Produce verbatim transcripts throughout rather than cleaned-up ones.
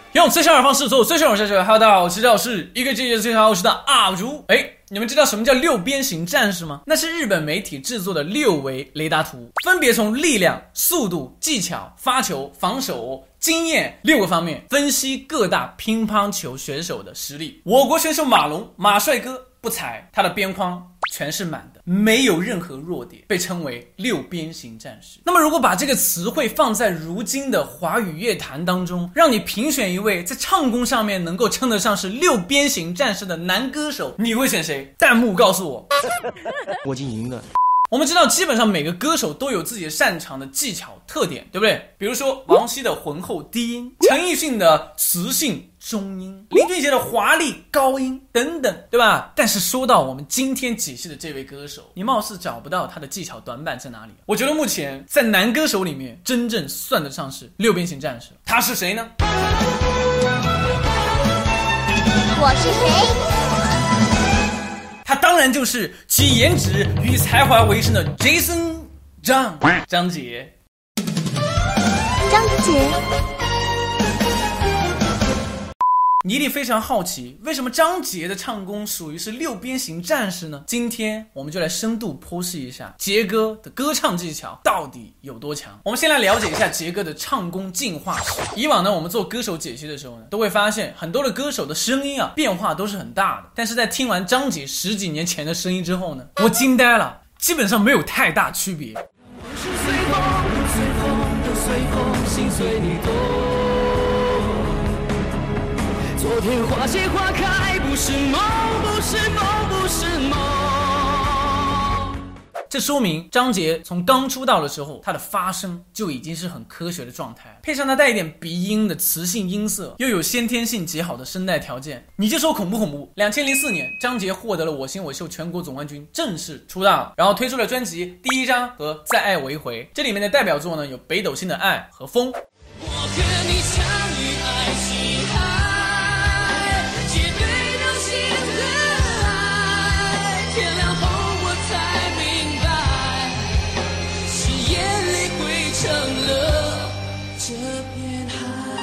用最小的方式做最小的事情。Hello， 大家好，我是赵氏，一个接着最小时的 U P 主。哎，你们知道什么叫六边形战士吗？那是日本媒体制作的六维雷达图，分别从力量、速度、技巧、发球、防守、经验六个方面分析各大乒乓球选手的实力。我国选手马龙马帅哥不才，他的边框全是满的，没有任何弱点，被称为六边形战士。那么如果把这个词汇放在如今的华语乐坛当中，让你评选一位在唱功上面能够称得上是六边形战士的男歌手，你会选谁？弹幕告诉我。 我已经赢了。 我们知道基本上每个歌手都有自己擅长的技巧特点，对不对？比如说王晰的浑厚低音，陈奕迅的磁性中音，林俊杰的华丽高音等等，对吧？但是说到我们今天解析的这位歌手，你貌似找不到他的技巧短板在哪里。我觉得目前在男歌手里面真正算得上是六边形战士，他是谁呢？ 我是谁？ 他当然就是其颜值与才华为生的 Jason 张张杰。 张杰， 你一定非常好奇，为什么张杰的唱功属于是六边形战士呢？今天我们就来深度剖析一下杰哥的歌唱技巧到底有多强。我们先来了解一下杰哥的唱功进化史。以往呢，我们做歌手解析的时候呢，都会发现很多的歌手的声音啊变化都是很大的，但是在听完张杰十几年前的声音之后呢，我惊呆了，基本上没有太大区别。 是随风，随风都随风，心随你动。昨天花谢花开，不是梦，不是梦，不是梦。 这说明张杰从刚出道的时候，他的发声就已经是很科学的状态，配上他带一点鼻音的磁性音色，又有先天性极好的声带条件，你就说恐不恐怖？两千零四年，张杰获得了我型我秀全国总冠军，正式出道，然后推出了专辑《第一章》和《再爱为回》，这里面的代表作呢有北斗星的爱和风。 我跟你相遇爱情海，结对到心的爱，天亮后我才明白，是眼泪汇成了这片海。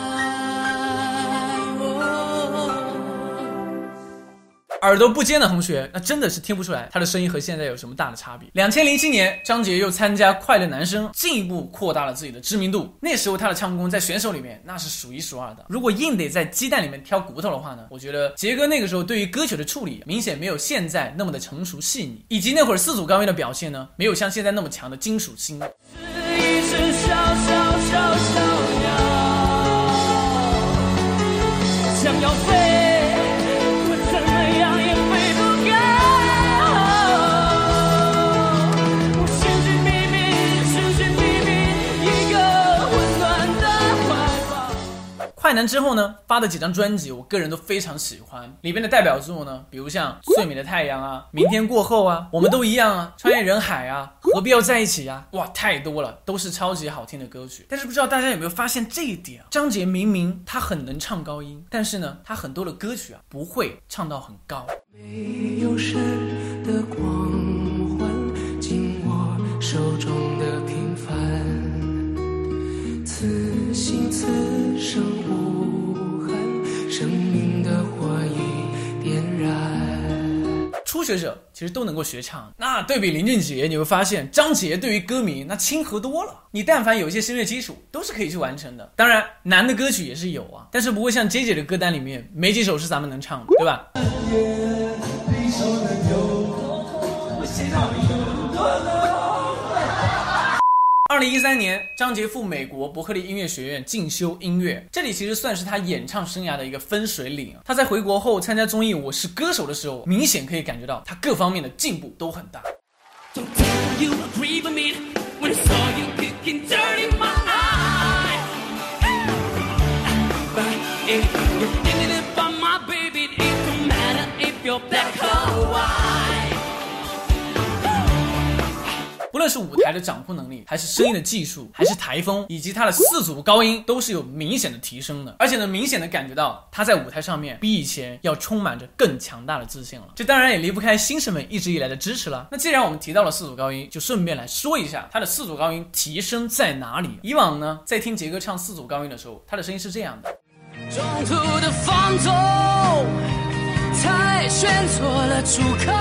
耳朵不尖的同学，那真的是听不出来他的声音和现在有什么大的差别。两千零七年，张杰又参加《快乐男声》，进一步扩大了自己的知名度。那时候他的唱功在选手里面那是数一数二的。如果硬得在鸡蛋里面挑骨头的话呢，我觉得杰哥那个时候对于歌曲的处理明显没有现在那么的成熟细腻，以及那会儿四组高音的表现呢，没有像现在那么强的金属心。 是一只小小小小鸟，想要飞。 快男之后呢，发的几张专辑我个人都非常喜欢，里边的代表作呢，比如像最美的太阳啊，明天过后啊，我们都一样啊，穿越人海啊，何必要在一起啊，哇，太多了，都是超级好听的歌曲。但是不知道大家有没有发现这一点，张杰明明他很能唱高音，但是呢他很多的歌曲啊不会唱到很高。 没有神的光环进我手中的平凡，此心此生无憾，生命的火已点燃。 初学者其实都能够学唱，那对比林俊杰，你会发现张杰对于歌迷那亲和多了。你但凡有一些声乐基础，都是可以去完成的。当然，难的歌曲也是有啊，但是不会像 J J 的歌单里面没几首是咱们能唱的，对吧？二零一三年，张杰赴美国伯克利音乐学院进修音乐，这里其实算是他演唱生涯的一个分水岭。他在回国后参加综艺《我是歌手》的时候，明显可以感觉到他各方面的进步都很大。不论是舞台的掌控能力，还是声音的技术，还是台风，以及他的四组高音，都是有明显的提升的。而且呢，明显的感觉到他在舞台上面比以前要充满着更强大的自信了。这当然也离不开新生们一直以来的支持了。那既然我们提到了四组高音，就顺便来说一下他的四组高音提升在哪里。以往呢，在听杰哥唱四组高音的时候，他的声音是这样的。 中途的放纵才选错了出口，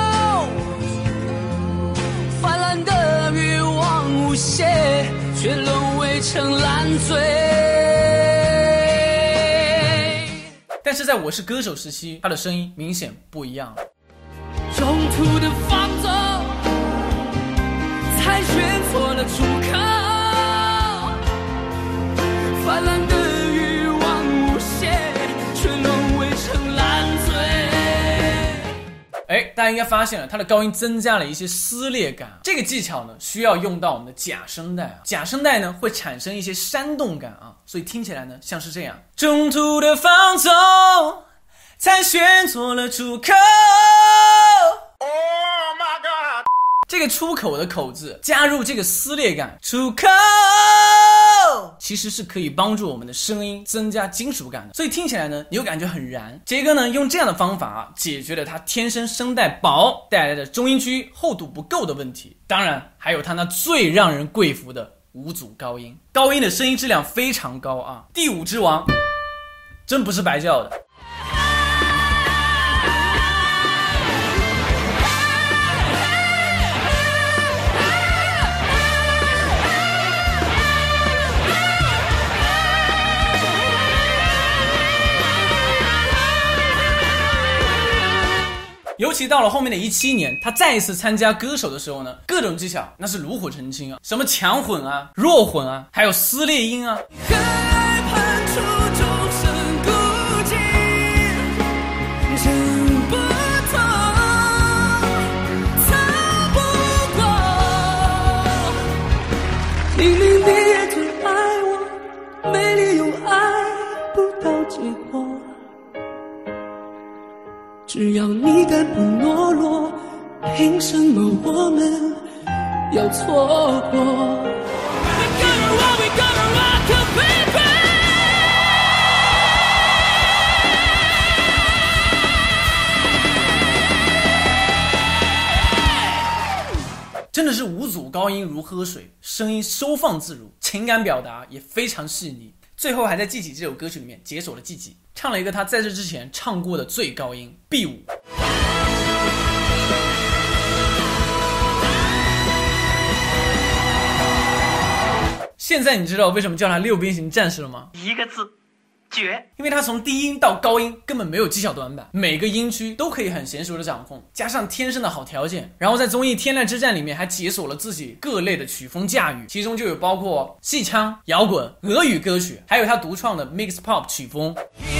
泛滥的欲望无限，却沦为成烂醉。 但是在我是歌手时期，他的声音明显不一样了。 中途的放纵才选错了出口，泛滥的欲望无限，却沦为成烂醉。 哎，大家应该发现了，他的高音增加了一些撕裂感。这个技巧呢，需要用到我们的假声带啊。假声带呢，会产生一些煽动感啊，所以听起来呢，像是这样：中途的放纵，才选错了出口。Oh my god！ 这个出口的口字加入这个撕裂感，出口其实是可以帮助我们的声音增加金属感的，所以听起来呢，你又感觉很燃。杰哥呢，用这样的方法啊，解决了他天生声带薄带来的中音区厚度不够的问题。当然，还有他那最让人跪服的五组高音，高音的声音质量非常高啊！第五之王，真不是白叫的。尤其到了后面的一七年，他再一次参加歌手的时候呢，各种技巧那是炉火纯青啊，什么强混啊、弱混啊，还有撕裂音啊。 和爱判处终身孤寂，争不透，擦不过。明明你也最爱我，没理由爱不到结果。只要你敢不懦弱，凭什么我们要错过 ？We gonna rock, we gonna rock, baby。 真的是五组高音如喝水，声音收放自如，情感表达也非常细腻。最后还在《记己》这首歌曲里面解锁了自己，唱了一个他在这之前唱过的最高音 B 五。现在你知道为什么叫他六边形战士了吗？ 一个字，绝。 因为他从低音到高音根本没有技巧短板，每个音区都可以很娴熟的掌控，加上天生的好条件，然后在综艺《天籁之战》里面还解锁了自己各类的曲风驾驭，其中就有包括戏腔、摇滚、俄语歌曲，还有他独创的 Mix Pop 曲风。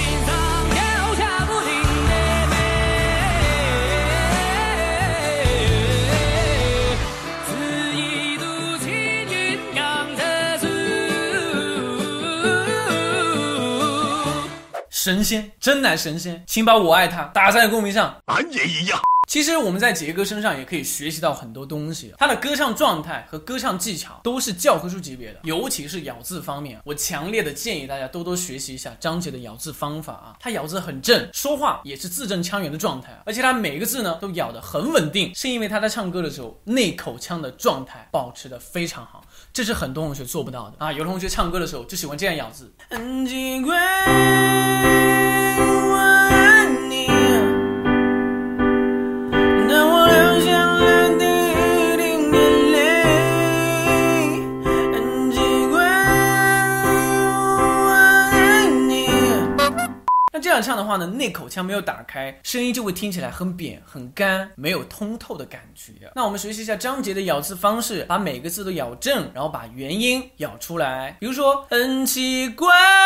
神仙，真乃神仙，请把我爱他打在公屏上。 俺也一样。 其实我们在杰哥身上也可以学习到很多东西，他的歌唱状态和歌唱技巧都是教科书级别的，尤其是咬字方面，我强烈的建议大家多多学习一下张杰的咬字方法啊，他咬字很正，说话也是字正腔圆的状态，而且他每个字呢都咬得很稳定，是因为他在唱歌的时候内口腔的状态保持得非常好，这是很多同学做不到的啊。有的同学唱歌的时候就喜欢这样咬字，很奇怪我爱你，但我流下了第一滴眼泪，很奇怪我爱你。那这样唱的话呢，内口腔没有打开，声音就会听起来很扁很干，没有通透的感觉。那我们学习一下张杰的咬字方式，把每个字都咬正，然后把元音咬出来，比如说很奇怪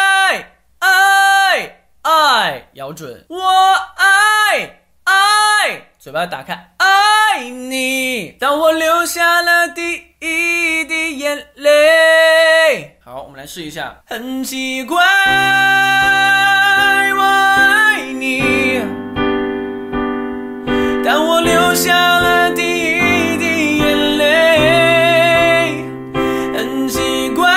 爱爱咬准，我爱爱嘴巴打开，爱你，当我流下了第一滴眼泪。好，我们来试一下，很奇怪我爱你，当我流下了第一滴眼泪，很奇怪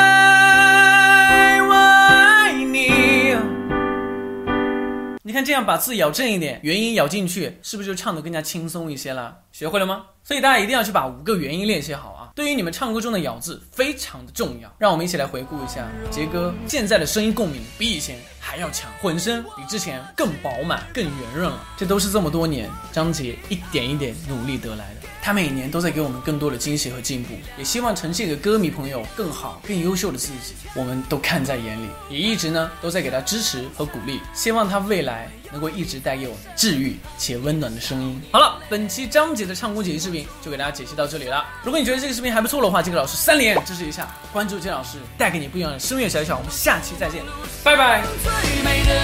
我爱你。你看这样把字咬正一点，元音咬进去，是不是就唱得更加轻松一些了？学会了吗？所以大家一定要去把五个元音练习好啊。 对于你们唱歌中的咬字非常的重要。让我们一起来回顾一下杰哥现在的声音共鸣比以前还要强，混声比之前更饱满更圆润了，这都是这么多年张杰一点一点努力得来的。他每年都在给我们更多的惊喜和进步，也希望呈现给歌迷朋友更好更优秀的自己，我们都看在眼里，也一直呢都在给他支持和鼓励，希望他未来能够一直带给我们治愈且温暖的声音。好了，本期张杰的唱功解析视频就给大家解析到这里了。如果你觉得这个视频还不错的话，记得老师三连支持一下，关注杰老师，带给你不一样的声乐小小。我们下期再见，拜拜。 最美的